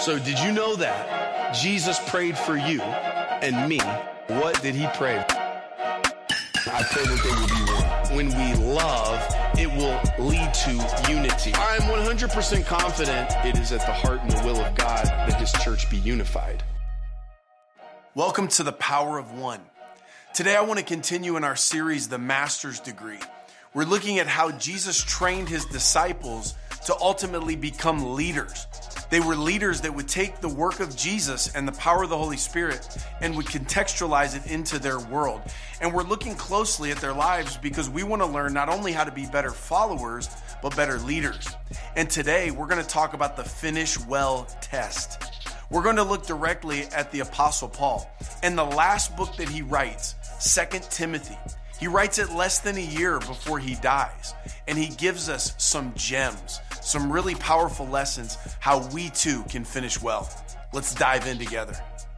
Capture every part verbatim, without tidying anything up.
So did you know that Jesus prayed for you and me? What did he pray? I pray that they will be one. When we love, it will lead to unity. I'm one hundred percent confident it is at the heart and the will of God that his church be unified. Welcome to the Power of One. Today I want to continue in our series, The Master's Degree. We're looking at how Jesus trained his disciples to ultimately become leaders. They were leaders that would take the work of Jesus and the power of the Holy Spirit and would contextualize it into their world. And we're looking closely at their lives because we want to learn not only how to be better followers, but better leaders. And today we're going to talk about the finish well test. We're going to look directly at the Apostle Paul and the last book that he writes, Second Timothy. He writes it less than a year before he dies, and he gives us some gems, some really powerful lessons, how we too can finish well. Let's dive in together.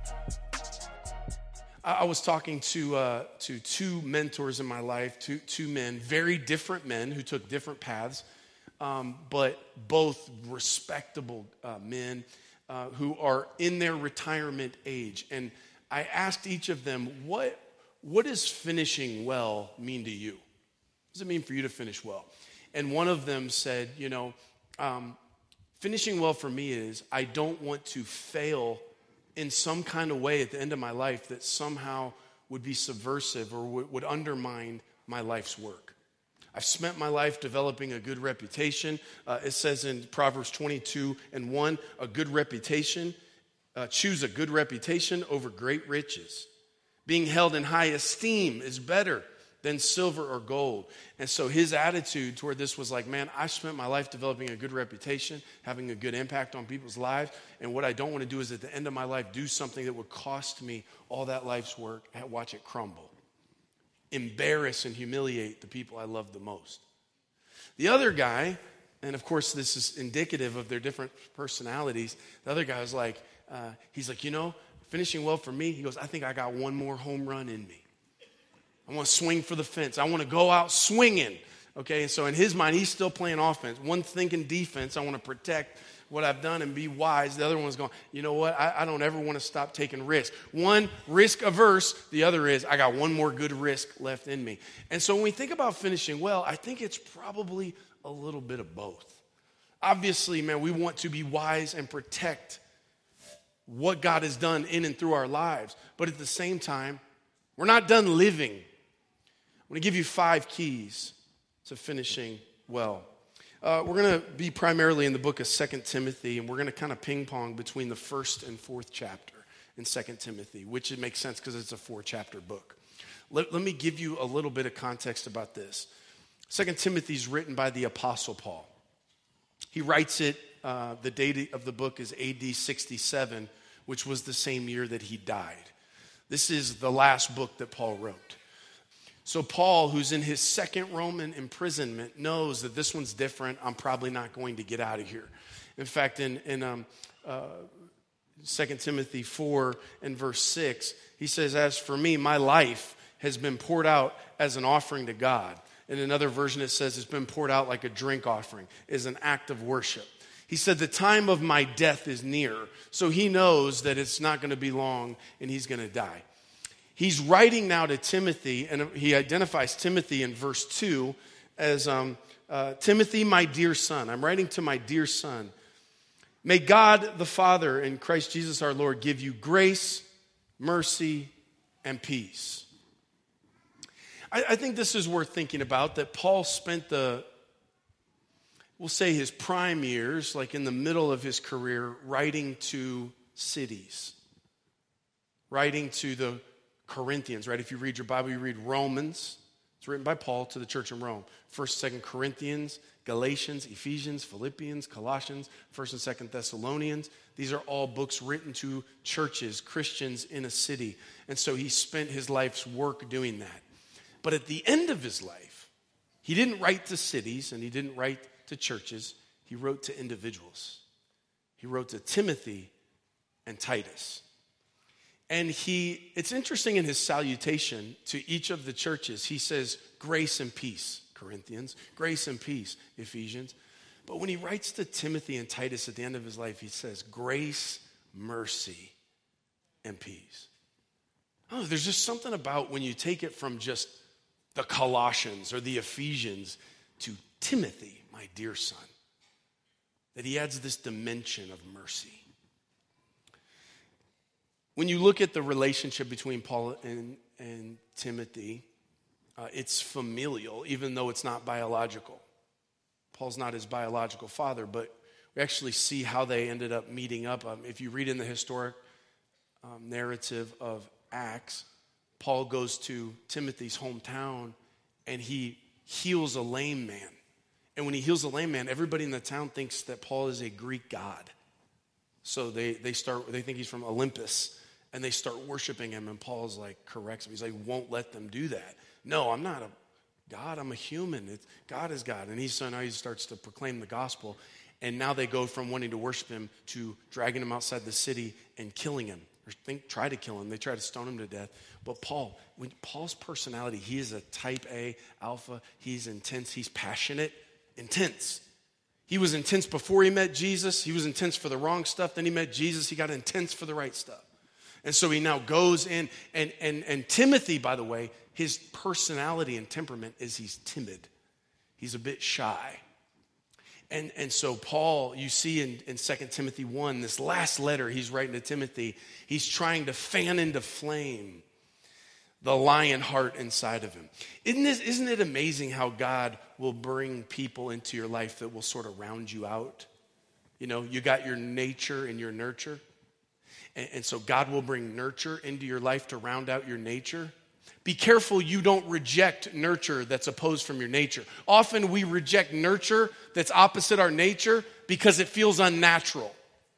I was talking to uh, to two mentors in my life, two, two men, very different men who took different paths, um, but both respectable uh, men uh, who are in their retirement age. And I asked each of them, what What does finishing well mean to you? What does it mean for you to finish well? And one of them said, you know, um, finishing well for me is I don't want to fail in some kind of way at the end of my life that somehow would be subversive or w- would undermine my life's work. I've spent my life developing a good reputation. Uh, it says in Proverbs twenty-two and one, a good reputation, uh, choose a good reputation over great riches. Being held in high esteem is better than silver or gold. And so his attitude toward this was like, man, I spent my life developing a good reputation, having a good impact on people's lives. And what I don't want to do is at the end of my life, do something that would cost me all that life's work and watch it crumble. Embarrass and humiliate the people I love the most. The other guy, and of course this is indicative of their different personalities. The other guy was like, uh, he's like, you know, finishing well for me, he goes, I think I got one more home run in me. I want to swing for the fence. I want to go out swinging. Okay, so in his mind, he's still playing offense. One thinking defense, I want to protect what I've done and be wise. The other one's going, you know what, I, I don't ever want to stop taking risks. One, risk averse. The other is, I got one more good risk left in me. And so when we think about finishing well, I think it's probably a little bit of both. Obviously, man, we want to be wise and protect what God has done in and through our lives. But at the same time, we're not done living. I'm going to give you five keys to finishing well. Uh, we're going to be primarily in the book of Second Timothy, and we're going to kind of ping pong between the first and fourth chapter in Second Timothy, which it makes sense because it's a four-chapter book. Let, let me give you a little bit of context about this. Second Timothy is written by the Apostle Paul. He writes it, uh, the date of the book is A D sixty-seven, which was the same year that he died. This is the last book that Paul wrote. So Paul, who's in his second Roman imprisonment, knows that this one's different. I'm probably not going to get out of here. In fact, in, in um, uh, Second Timothy four and verse six, he says, as for me, my life has been poured out as an offering to God. In another version, it says it's been poured out like a drink offering, is an act of worship. He said, the time of my death is near. So he knows that it's not going to be long and he's going to die. He's writing now to Timothy, and he identifies Timothy in verse two as, um, uh, Timothy, my dear son. I'm writing to my dear son. May God the Father and Christ Jesus our Lord give you grace, mercy, and peace. I, I think this is worth thinking about, that Paul spent the we'll say his prime years, like in the middle of his career, writing to cities, writing to the Corinthians, right? If you read your Bible, you read Romans. It's written by Paul to the church in Rome. First, Second Corinthians, Galatians, Ephesians, Philippians, Colossians, First and Second Thessalonians. These are all books written to churches, Christians in a city. And so he spent his life's work doing that. But at the end of his life, he didn't write to cities and he didn't write to churches. He wrote to individuals. He wrote to Timothy and Titus. And he, it's interesting in his salutation to each of the churches, he says, grace and peace, Corinthians, grace and peace, Ephesians. But when he writes to Timothy and Titus at the end of his life, he says, grace, mercy, and peace. Oh, there's just something about when you take it from just the Colossians or the Ephesians to Timothy, my dear son, that he adds this dimension of mercy. When you look at the relationship between Paul and, and Timothy, uh, it's familial, even though it's not biological. Paul's not his biological father, but we actually see how they ended up meeting up. Um, if you read in the historic um, narrative of Acts, Paul goes to Timothy's hometown and he heals a lame man. And when he heals a lame man, everybody in the town thinks that Paul is a Greek god. So they, they start, they think he's from Olympus, and they start worshiping him, and Paul's like, corrects him. He's like, won't let them do that. No, I'm not a God, I'm a human. It's, God is God. And he, so now he starts to proclaim the gospel. And now they go from wanting to worship him to dragging him outside the city and killing him. Or think, try to kill him. They try to stone him to death. But Paul, when Paul's personality, he is a type A alpha. He's intense. He's passionate. Intense. He was intense before he met Jesus. He was intense for the wrong stuff. Then he met Jesus. He got intense for the right stuff. And so he now goes in. And, and, and Timothy, by the way, his personality and temperament is he's timid. He's a bit shy. And, and so Paul, you see in, in Second Timothy one, this last letter he's writing to Timothy, he's trying to fan into flame the lion heart inside of him. Isn't, this, isn't it amazing how God will bring people into your life that will sort of round you out? You know, you got your nature and your nurture. And, and so God will bring nurture into your life to round out your nature. Be careful you don't reject nurture that's opposed from your nature. Often we reject nurture that's opposite our nature because it feels unnatural.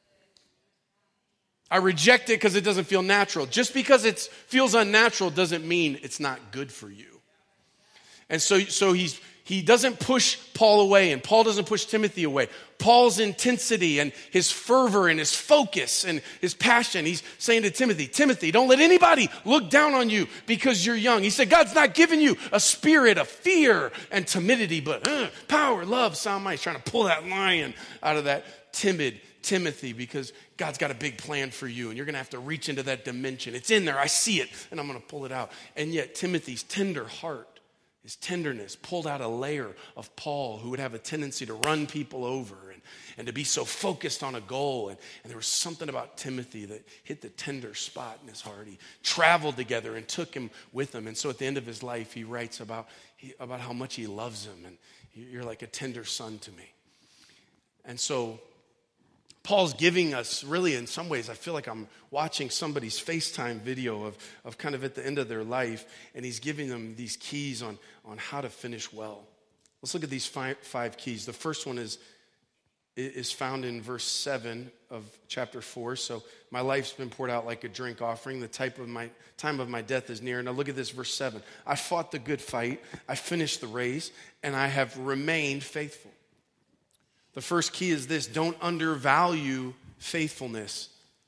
I reject it because it doesn't feel natural. Just because it feels unnatural doesn't mean it's not good for you. And so, so he's he doesn't push Paul away, and Paul doesn't push Timothy away. Paul's intensity and his fervor and his focus and his passion, he's saying to Timothy, Timothy, don't let anybody look down on you because you're young. He said, God's not giving you a spirit of fear and timidity, but uh, power, love, sound mind. He's trying to pull that lion out of that timid Timothy because God's got a big plan for you, and you're going to have to reach into that dimension. It's in there. I see it, and I'm going to pull it out. And yet Timothy's tender heart, his tenderness pulled out a layer of Paul, who would have a tendency to run people over and, and to be so focused on a goal. And, and there was something about Timothy that hit the tender spot in his heart. He traveled together and took him with him. And so at the end of his life, he writes about, he, about how much he loves him. And you're like a tender son to me. And so Paul's giving us, really in some ways, I feel like I'm watching somebody's FaceTime video of, of kind of at the end of their life, and he's giving them these keys on, on how to finish well. Let's look at these five, five keys. The first one is, is found in verse seven of chapter four. So my life's been poured out like a drink offering. The type of my time of my death is near. Now look at this, verse seven. I fought the good fight. I finished the race, and I have remained faithful. The first key is this: don't undervalue faithfulness.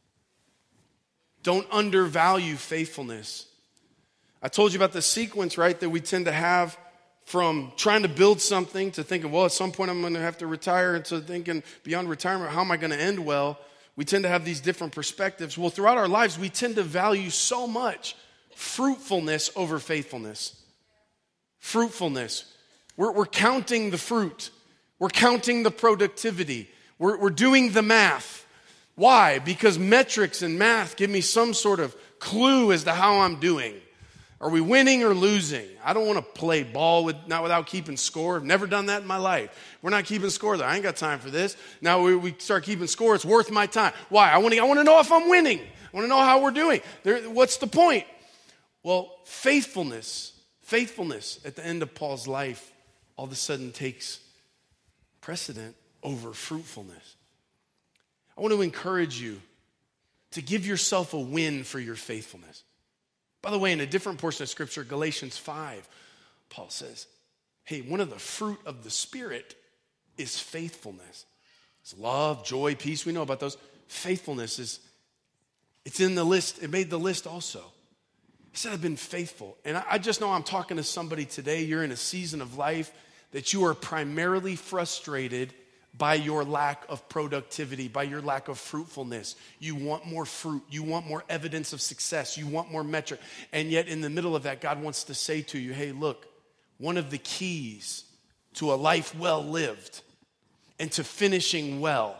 Don't undervalue faithfulness. I told you about the sequence, right, that we tend to have from trying to build something to thinking, well, at some point I'm going to have to retire, and to thinking beyond retirement, how am I going to end well? We tend to have these different perspectives. Well, throughout our lives, we tend to value so much fruitfulness over faithfulness. Fruitfulness. We're, we're counting the fruit. We're counting the productivity. We're, we're doing the math. Why? Because metrics and math give me some sort of clue as to how I'm doing. Are we winning or losing? I don't want to play ball with not without keeping score. I've never done that in my life. We're not keeping score though. I ain't got time for this. Now we, we start keeping score. It's worth my time. Why? I want to. I want to know if I'm winning. I want to know how we're doing. There, what's the point? Well, faithfulness, faithfulness at the end of Paul's life, all of a sudden takes precedent over fruitfulness. I want to encourage you to give yourself a win for your faithfulness. By the way, in a different portion of Scripture, Galatians five, Paul says, hey, one of the fruit of the Spirit is faithfulness. It's love, joy, peace. We know about those. Faithfulness is, it's in the list. It made the list also. He said, I've been faithful. And I, I just know I'm talking to somebody today. You're in a season of life that you are primarily frustrated by your lack of productivity, by your lack of fruitfulness. You want more fruit. You want more evidence of success. You want more metric. And yet in the middle of that, God wants to say to you, hey, look, one of the keys to a life well lived and to finishing well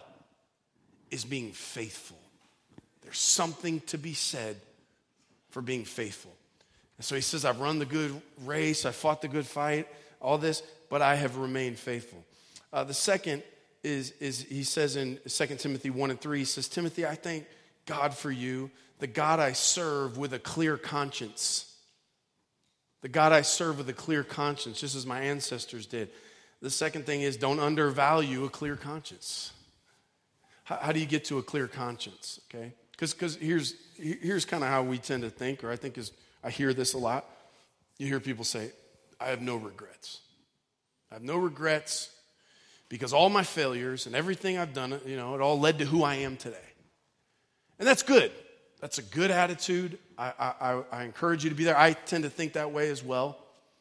is being faithful. There's something to be said for being faithful. And so he says, I've run the good race, I fought the good fight, all this, but I have remained faithful. Uh, the second is, is he says in Second Timothy one and three, he says, Timothy, I thank God for you, the God I serve with a clear conscience. The God I serve with a clear conscience, just as my ancestors did. The second thing is don't undervalue a clear conscience. How, how do you get to a clear conscience, okay? Because because here's, here's kind of how we tend to think, or I think is, I hear this a lot. You hear people say, I have no regrets. I have no regrets because all my failures and everything I've done, you know, it all led to who I am today. And that's good. That's a good attitude. I, I, I encourage you to be there. I tend to think that way as well.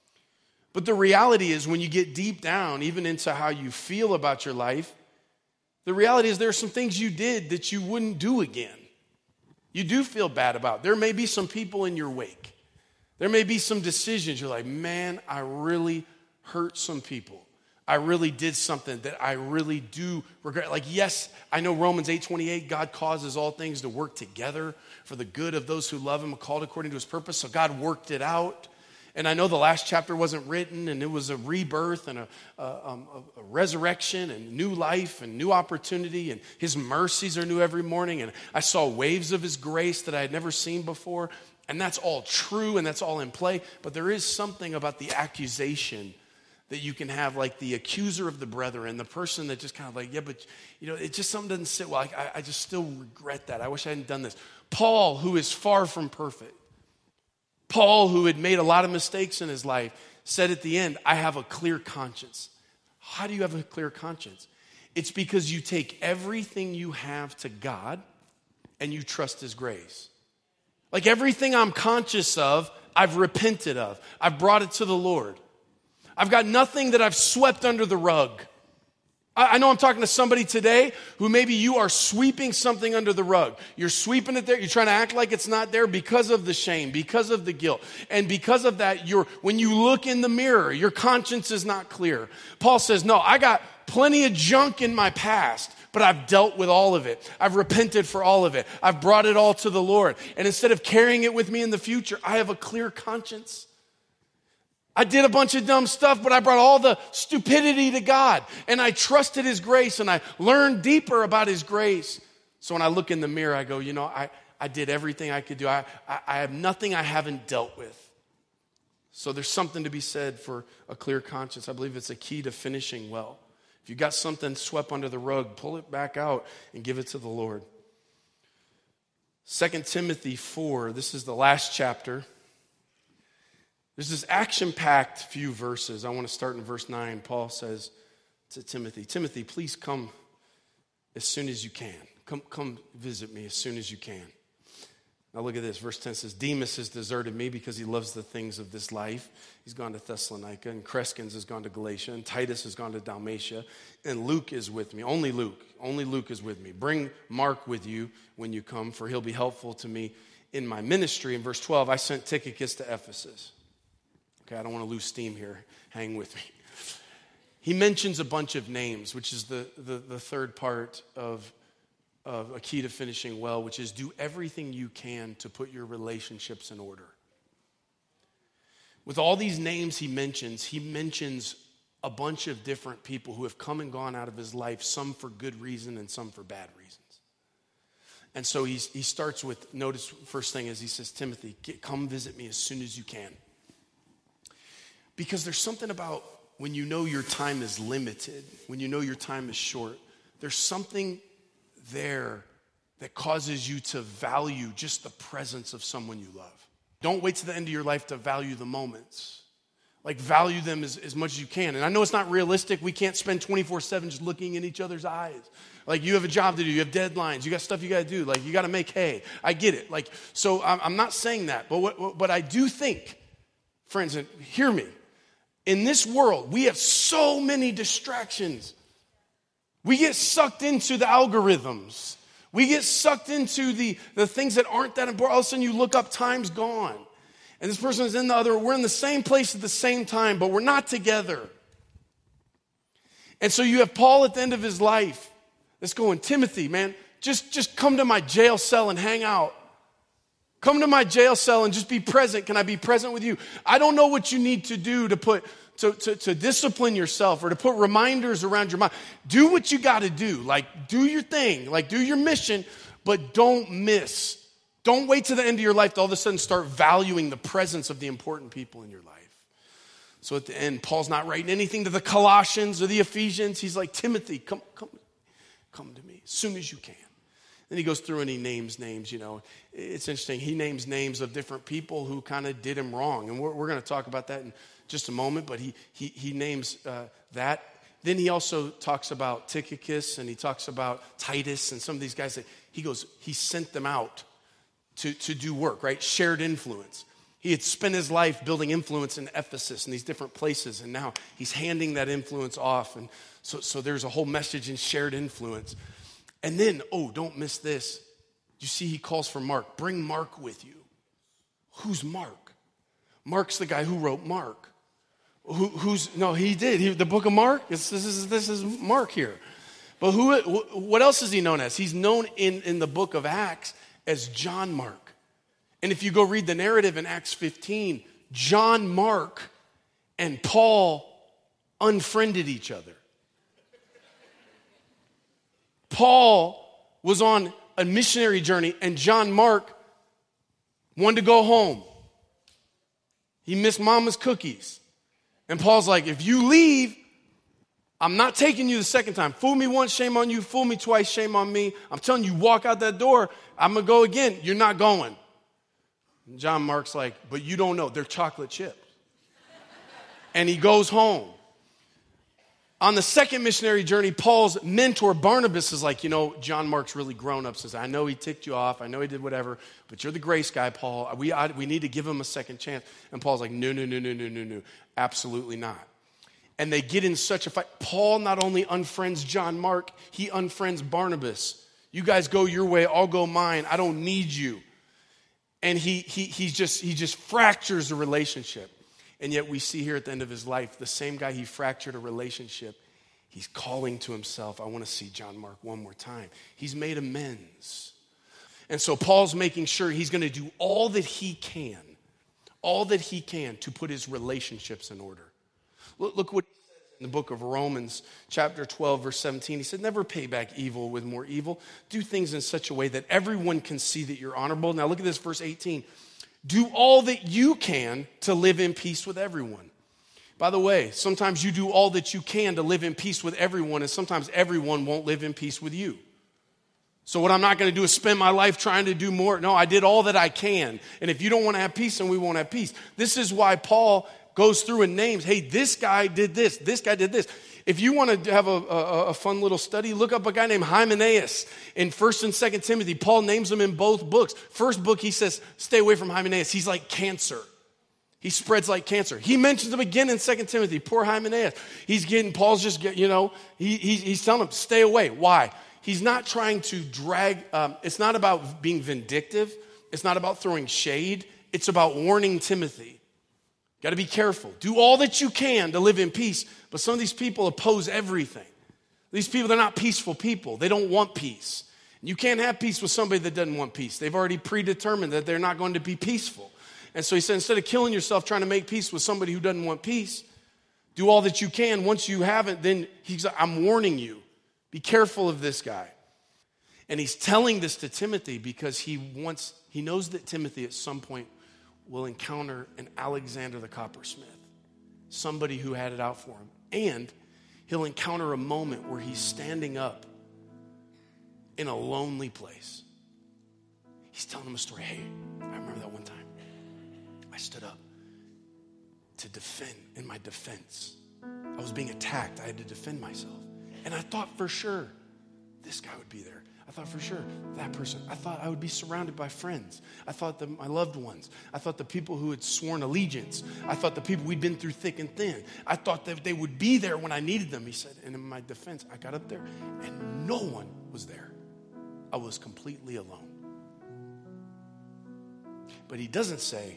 But the reality is when you get deep down, even into how you feel about your life, the reality is there are some things you did that you wouldn't do again. You do feel bad about. There may be some people in your wake. There may be some decisions. You're like, man, I really hurt some people. I really did something that I really do regret. Like, yes, I know Romans eight twenty-eight, God causes all things to work together for the good of those who love him, called according to his purpose. So God worked it out. And I know the last chapter wasn't written, and it was a rebirth and a, a, um, a resurrection and new life and new opportunity, and his mercies are new every morning. And I saw waves of his grace that I had never seen before. And that's all true, and that's all in play. But there is something about the accusation that you can have, like the accuser of the brethren, the person that just kind of like, yeah, but, you know, it just something doesn't sit well. I, I just still regret that. I wish I hadn't done this. Paul, who is far from perfect, Paul, who had made a lot of mistakes in his life, said at the end, I have a clear conscience. How do you have a clear conscience? It's because you take everything you have to God and you trust his grace. Like everything I'm conscious of, I've repented of. I've brought it to the Lord. I've got nothing that I've swept under the rug. I know I'm talking to somebody today who maybe you are sweeping something under the rug. You're sweeping it there. You're trying to act like it's not there because of the shame, because of the guilt. And because of that, you're, when you look in the mirror, your conscience is not clear. Paul says, no, I got plenty of junk in my past, but I've dealt with all of it. I've repented for all of it. I've brought it all to the Lord. And instead of carrying it with me in the future, I have a clear conscience. I did a bunch of dumb stuff, but I brought all the stupidity to God. And I trusted his grace, and I learned deeper about his grace. So when I look in the mirror, I go, you know, I, I did everything I could do. I, I, I have nothing I haven't dealt with. So there's something to be said for a clear conscience. I believe it's a key to finishing well. If you got something swept under the rug, pull it back out and give it to the Lord. Second Timothy four, this is the last chapter. There's this action-packed few verses. I want to start in verse nine. Paul says to Timothy, Timothy, please come as soon as you can. Come, come visit me as soon as you can. Now look at this. Verse ten says, Demas has deserted me because he loves the things of this life. He's gone to Thessalonica, and Crescens has gone to Galatia, and Titus has gone to Dalmatia, and Luke is with me. Only Luke. Only Luke is with me. Bring Mark with you when you come, for he'll be helpful to me in my ministry. In verse twelve, I sent Tychicus to Ephesus. Okay, I don't want to lose steam here. Hang with me. He mentions a bunch of names, which is the, the, the third part of, of a key to finishing well, which is do everything you can to put your relationships in order. With all these names he mentions, he mentions a bunch of different people who have come and gone out of his life, some for good reason and some for bad reasons. And so he's, he starts with, notice first thing is he says, Timothy, get, come visit me as soon as you can. Because there's something about when you know your time is limited, when you know your time is short, there's something there that causes you to value just the presence of someone you love. Don't wait to the end of your life to value the moments. Like value them as, as much as you can. And I know it's not realistic. We can't spend twenty-four seven just looking in each other's eyes. Like you have a job to do. You have deadlines. You got stuff you got to do. Like you got to make hay. I get it. Like, so I'm, I'm not saying that. But what, what I do think, friends, and hear me. In this world, we have so many distractions. We get sucked into the algorithms. We get sucked into the, the things that aren't that important. All of a sudden you look up, time's gone. And this person is in the other, we're in the same place at the same time, but we're not together. And so you have Paul at the end of his life that's going, Timothy, man, just, just come to my jail cell and hang out. Come to my jail cell and just be present. Can I be present with you? I don't know what you need to do to put to, to, to discipline yourself or to put reminders around your mind. Do what you got to do. Like, do your thing. Like, do your mission, but don't miss. Don't wait to the end of your life to all of a sudden start valuing the presence of the important people in your life. So at the end, Paul's not writing anything to the Colossians or the Ephesians. He's like, Timothy, come, come, come to me as soon as you can. Then he goes through and he names names, you know. It's interesting. He names names of different people who kind of did him wrong. And we're, we're going to talk about that in just a moment, but he he, he names uh, that. Then he also talks about Tychicus and he talks about Titus and some of these guys that he goes, he sent them out to, to do work, right? Shared influence. He had spent his life building influence in Ephesus and these different places, and now he's handing that influence off. And so, so there's a whole message in shared influence. And then, oh, don't miss this. You see, he calls for Mark. Bring Mark with you. Who's Mark? Mark's the guy who wrote Mark. Who, who's, no, he did. He, the book of Mark, this is, this is Mark here. But who? What else is he known as? He's known in, in the book of Acts as John Mark. And if you go read the narrative in Acts fifteen, John Mark and Paul unfriended each other. Paul was on a missionary journey, and John Mark wanted to go home. He missed mama's cookies. And Paul's like, if you leave, I'm not taking you the second time. Fool me once, shame on you. Fool me twice, shame on me. I'm telling you, walk out that door, I'm going to go again. You're not going. And John Mark's like, but you don't know. They're chocolate chips. And he goes home. On the second missionary journey, Paul's mentor, Barnabas, is like, you know, John Mark's really grown up. Says, I know he ticked you off. I know he did whatever, but you're the grace guy, Paul. We, I, we need to give him a second chance. And Paul's like, no, no, no, no, no, no, no. Absolutely not. And they get in such a fight. Paul not only unfriends John Mark, he unfriends Barnabas. You guys go your way, I'll go mine. I don't need you. And he he he just he just fractures the relationship. And yet we see here at the end of his life, the same guy he fractured a relationship, he's calling to himself, I want to see John Mark one more time. He's made amends. And so Paul's making sure he's going to do all that he can, all that he can to put his relationships in order. Look, look what he says in the book of Romans, chapter twelve, verse seventeen. He said, never pay back evil with more evil. Do things in such a way that everyone can see that you're honorable. Now look at this, verse eighteen. Do all that you can to live in peace with everyone. By the way, sometimes you do all that you can to live in peace with everyone, and sometimes everyone won't live in peace with you. So what I'm not going to do is spend my life trying to do more. No, I did all that I can. And if you don't want to have peace, then we won't have peace. This is why Paul goes through and names, hey, this guy did this, this guy did this. If you want to have a, a, a fun little study, look up a guy named Hymenaeus. In First and Second Timothy, Paul names him in both books. First book, he says, stay away from Hymenaeus. He's like cancer. He spreads like cancer. He mentions him again in Second Timothy. Poor Hymenaeus. He's getting, Paul's just, get, you know, he, he, he's telling him, stay away. Why? He's not trying to drag, um, it's not about being vindictive. It's not about throwing shade. It's about warning Timothy. Got to be careful. Do all that you can to live in peace. But some of these people oppose everything. These people, they're not peaceful people. They don't want peace. You can't have peace with somebody that doesn't want peace. They've already predetermined that they're not going to be peaceful. And so he said, instead of killing yourself trying to make peace with somebody who doesn't want peace, do all that you can. Once you haven't, then he's like, I'm warning you. Be careful of this guy. And he's telling this to Timothy because he wants, he knows that Timothy at some point will encounter an Alexander the coppersmith, somebody who had it out for him. And he'll encounter a moment where he's standing up in a lonely place. He's telling him a story. Hey, I remember that one time. I stood up to defend, in my defense. I was being attacked. I had to defend myself. And I thought for sure this guy would be there. I thought for sure that person. I thought I would be surrounded by friends. I thought that my loved ones. I thought the people who had sworn allegiance. I thought the people we'd been through thick and thin. I thought that they would be there when I needed them, he said. And in my defense, I got up there and no one was there. I was completely alone. But he doesn't say,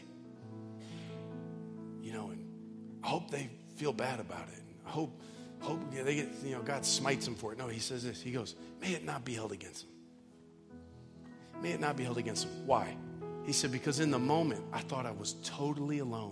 you know, and I hope they feel bad about it. I hope, hope yeah, they get, you know, God smites them for it. No, he says this. He goes, may it not be held against them. May it not be held against them. Why? He said, because in the moment, I thought I was totally alone.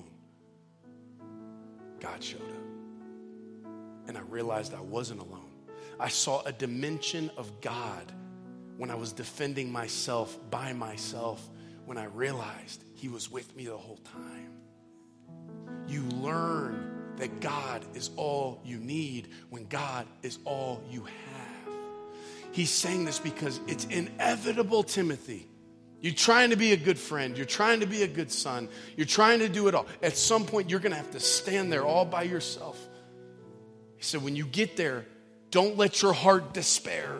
God showed up. And I realized I wasn't alone. I saw a dimension of God when I was defending myself by myself, when I realized he was with me the whole time. You learn that God is all you need when God is all you have. He's saying this because it's inevitable, Timothy. You're trying to be a good friend. You're trying to be a good son. You're trying to do it all. At some point, you're going to have to stand there all by yourself. He said, when you get there, don't let your heart despair.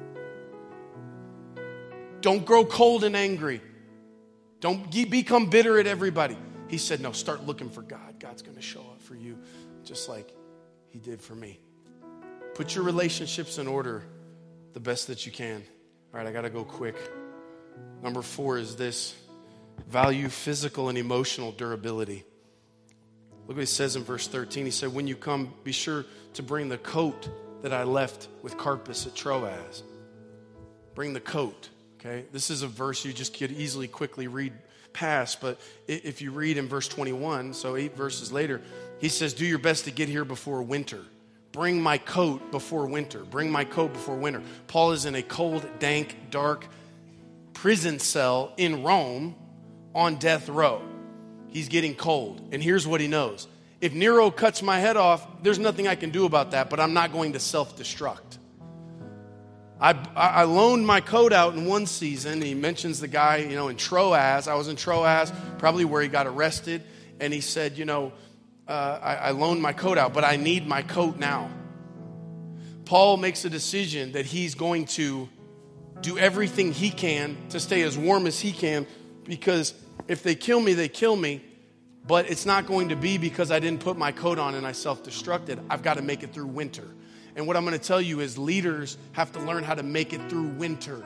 Don't grow cold and angry. Don't become bitter at everybody. He said, no, start looking for God. God's going to show up for you just like he did for me. Put your relationships in order the best that you can. All right, I got to go quick. Number four is this: value physical and emotional durability. Look what he says in verse thirteen. He said, when you come, be sure to bring the coat that I left with Carpus at Troas. Bring the coat. Okay, this is a verse you just could easily quickly read past, but if you read in verse twenty-one, so eight verses later, he says, do your best to get here before winter. Bring my coat before winter. Bring my coat before winter. Paul is in a cold, dank, dark prison cell in Rome on death row. He's getting cold, and here's what he knows. If Nero cuts my head off, there's nothing I can do about that, but I'm not going to self-destruct. I, I loaned my coat out in one season. He mentions the guy, you know, in Troas. I was in Troas, probably where he got arrested. And he said, you know, uh, I, I loaned my coat out, but I need my coat now. Paul makes a decision that he's going to do everything he can to stay as warm as he can, because if they kill me, they kill me. But it's not going to be because I didn't put my coat on and I self-destructed. I've got to make it through winter. And what I'm going to tell you is leaders have to learn how to make it through winter.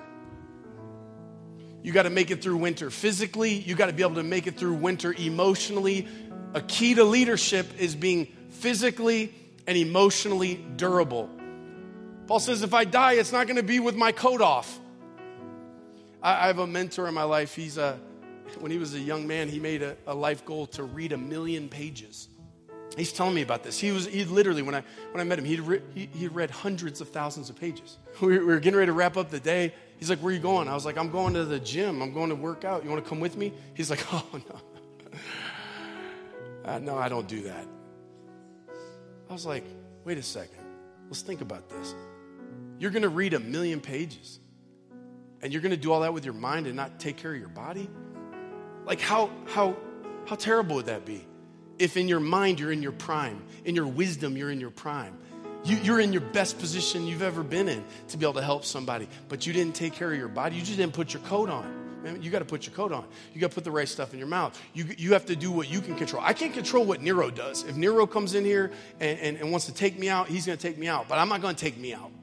You got to make it through winter. Physically, you got to be able to make it through winter emotionally. A key to leadership is being physically and emotionally durable. Paul says, if I die, it's not going to be with my coat off. I, I have a mentor in my life. He's a, when he was a young man, he made a, a life goal to read a million pages. He's telling me about this. He was he literally, when I when I met him, he'd, re, he he read hundreds of thousands of pages. We were, we were getting ready to wrap up the day. He's like, where are you going? I was like, I'm going to the gym. I'm going to work out. You want to come with me? He's like, oh, no. Uh, no, I don't do that. I was like, wait a second. Let's think about this. You're going to read a million pages, and you're going to do all that with your mind and not take care of your body? Like, how how how terrible would that be? If in your mind you're in your prime, in your wisdom you're in your prime, you, you're in your best position you've ever been in to be able to help somebody, but you didn't take care of your body. You just didn't put your coat on. Man, you got to put your coat on. You got to put the right stuff in your mouth. You you have to do what you can control. I can't control what Nero does. If Nero comes in here and, and, and wants to take me out, he's going to take me out, but I'm not going to take me out.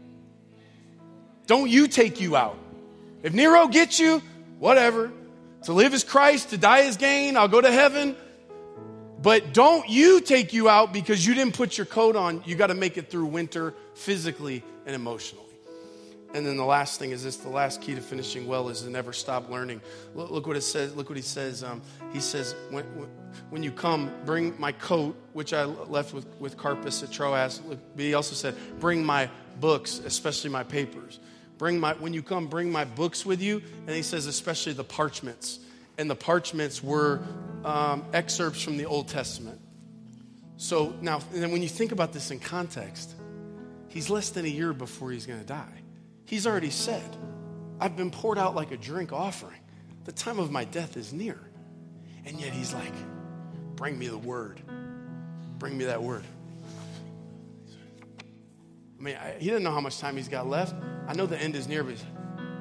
Don't you take you out. If Nero gets you, whatever. To live is Christ, to die is gain. I'll go to heaven. But don't you take you out because you didn't put your coat on. You got to make it through winter physically and emotionally. And then the last thing is this: the last key to finishing well is to never stop learning. Look, look what it says. Look what he says. Um, he says, when, when you come, bring my coat, which I left with, with Carpus at Troas. Look, but he also said, bring my books, especially my papers. Bring my, when you come, bring my books with you. And he says, especially the parchments. And the parchments were um, excerpts from the Old Testament. So now, and then when you think about this in context, he's less than a year before he's going to die. He's already said, I've been poured out like a drink offering. The time of my death is near. And yet he's like, bring me the word. Bring me that word. I mean, I, he doesn't know how much time he's got left. I know the end is near, but he's,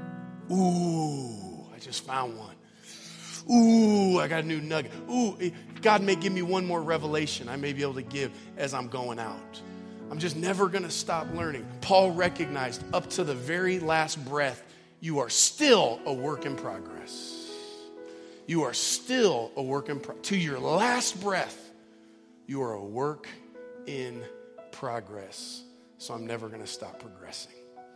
ooh, I just found one. Ooh, I got a new nugget. Ooh, God may give me one more revelation I may be able to give as I'm going out. I'm just never going to stop learning. Paul recognized up to the very last breath, you are still a work in progress. You are still a work in progress. To your last breath, you are a work in progress. So I'm never going to stop progressing.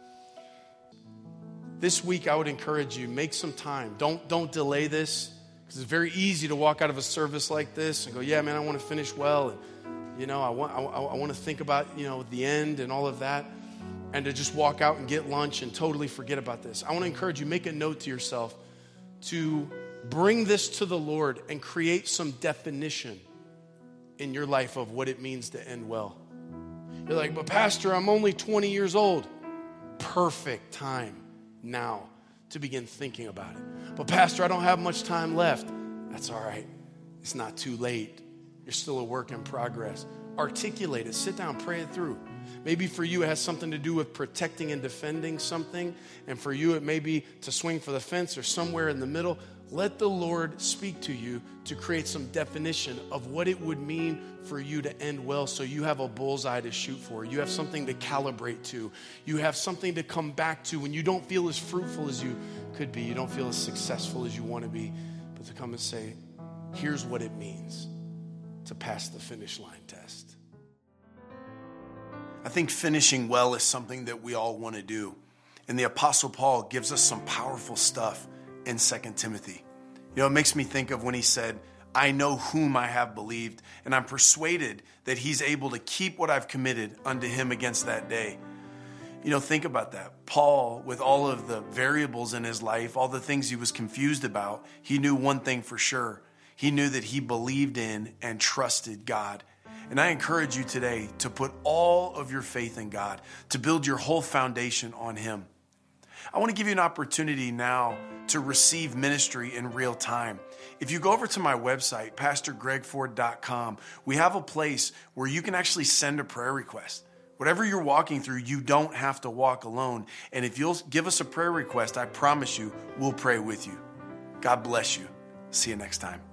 This week, I would encourage you, make some time. Don't, don't delay this. Because it's very easy to walk out of a service like this and go, yeah, man, I want to finish well. And, you know, I want, I, I want to think about, you know, the end and all of that. And to just walk out and get lunch and totally forget about this. I want to encourage you, make a note to yourself to bring this to the Lord and create some definition in your life of what it means to end well. You're like, but Pastor, I'm only twenty years old. Perfect time now to begin thinking about it. But Pastor, I don't have much time left. That's all right. It's not too late. You're still a work in progress. Articulate it. Sit down, pray it through. Maybe for you it has something to do with protecting and defending something. And for you it may be to swing for the fence or somewhere in the middle. Let the Lord speak to you to create some definition of what it would mean for you to end well so you have a bullseye to shoot for. You have something to calibrate to. You have something to come back to when you don't feel as fruitful as you could be. You don't feel as successful as you want to be. But to come and say, here's what it means to pass the finish line test. I think finishing well is something that we all want to do. And the Apostle Paul gives us some powerful stuff in Second Timothy. You know, it makes me think of when he said, I know whom I have believed, and I'm persuaded that he's able to keep what I've committed unto him against that day. You know, think about that. Paul, with all of the variables in his life, all the things he was confused about, he knew one thing for sure. He knew that he believed in and trusted God. And I encourage you today to put all of your faith in God, to build your whole foundation on him. I want to give you an opportunity now to receive ministry in real time. If you go over to my website, pastor greg ford dot com, we have a place where you can actually send a prayer request. Whatever you're walking through, you don't have to walk alone. And if you'll give us a prayer request, I promise you, we'll pray with you. God bless you. See you next time.